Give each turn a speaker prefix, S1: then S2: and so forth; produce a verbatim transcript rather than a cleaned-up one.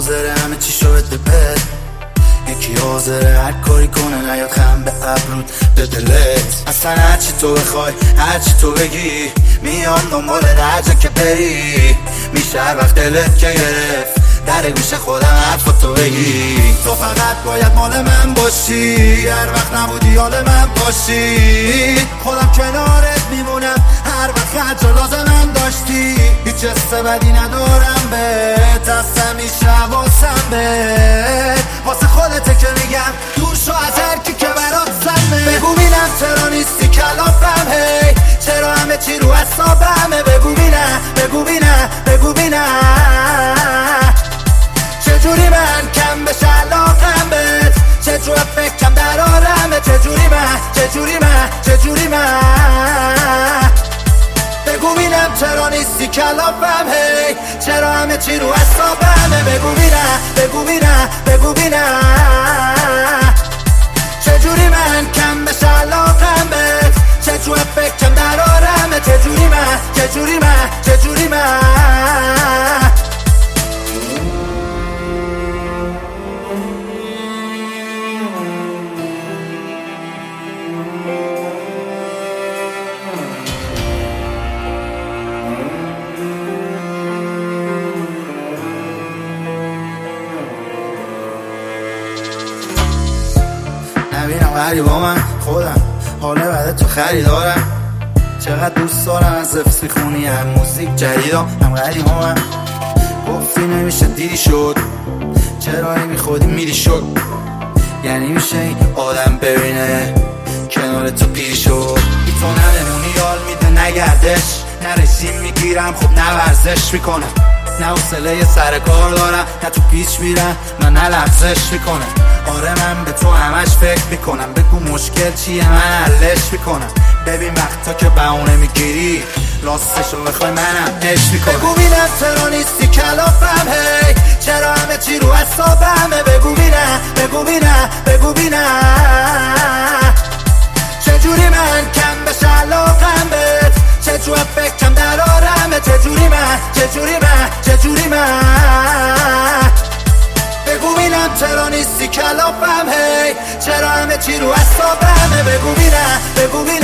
S1: حاضره همه چی شو بده بد، یکی حاضره هر کاری کنه نیاد خم به ابرود به دلت. اصلا هرچی تو بخوای هرچی تو بگی میان دنبال هر جا که بری، میشه هر وقت دلت که گرفت در گوش خودم حرفاتو بگی. تو فقط باید مال من باشی، هر وقت نبودی حال من باشی، خودم کنارت میمونم هر وقت هرچه لازمم داشتی. هیچ حس بدی ندارم بهت، از همیشه حواسم بهت، واسه خودته که میگم دور شو از هر کی که برات سمه. بگو بینم چرا نیستی کلافم، هی چرا همه چی رو حسابمه. بگو بینم بگو بینم بگو بینم چجوری من کم بشه علاقم بهت، چجوری فکرم در آرمه. چجوری من چجوری من چجوری من بگو بینم چرا نیستی کلافم، هی چرا همه چی رو حسابمه. بگو بینم بگو بینم بگو بینم چجوری من کم بشه علاقم بهت، چجوری فکرم در آرمه. چجوری من چجوری من چجوری من نبینم غریب با من خودم، حاله بعد تو خریدارم. چقدر دوست دارم از حفظ میخونی هم موزیک جدیدم هم غریب با من. گفتی نمیشه دیدی شد، چرا نمی خودی میری شد، یعنی میشه این آدم ببینه کنار تو پیری شد. بی تو نمونی یال میده نگردش، نه رژیم میگیرم خب نه ورزش میکنم، نه حوصله سر کار دارم، نه تو پیچ میرم نه نه لغزش میکنم. آره من به تو همش فکر میکنم، بگو مشکل چیه من حلش میکنم. ببین وقتا که بهونه میگیری راستشو بخوای منم عشق میکنم. بگو بینم چرا نیستی کلافم، هی چرا همه چی رو حسابمه. بگو بینم بگو بینم بگو بینم چجوری من کم بشه علاقم بهت، چجوری فکرم در آرمه. چجوری من چجوری من چجوری من بگو بینم چرا نیستی کلافم، هی چرا همه چی رو حسابمه. بگو بینم بگو بینم